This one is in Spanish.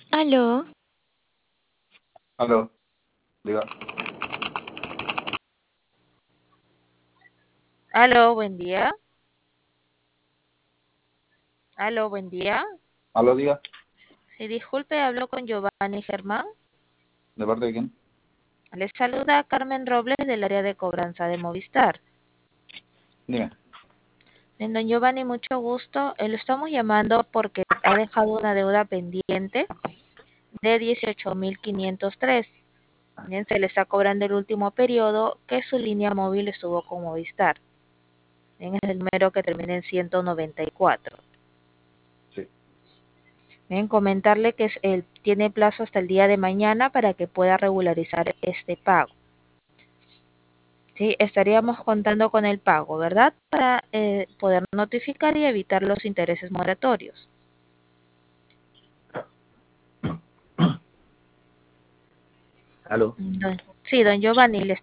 Aló, Aló, diga, Aló, buen día. Aló, buen día. aló, diga, Sí, disculpe, hablo con Giovanni Germán. ¿de parte de quién? Les saluda Carmen Robles del área de cobranza de Movistar. Dime. Bien, don Giovanni, mucho gusto. Lo estamos llamando porque ha dejado una deuda pendiente de 18.503. Bien, se le está cobrando el último periodo que su línea móvil estuvo con Movistar. Bien, es el número que termina en 194. Sí. Bien, comentarle que tiene plazo hasta el día de mañana para que pueda regularizar este pago. Sí, estaríamos contando con el pago, ¿verdad? Para poder notificar y evitar los intereses moratorios. Aló. Sí, don Giovanni, le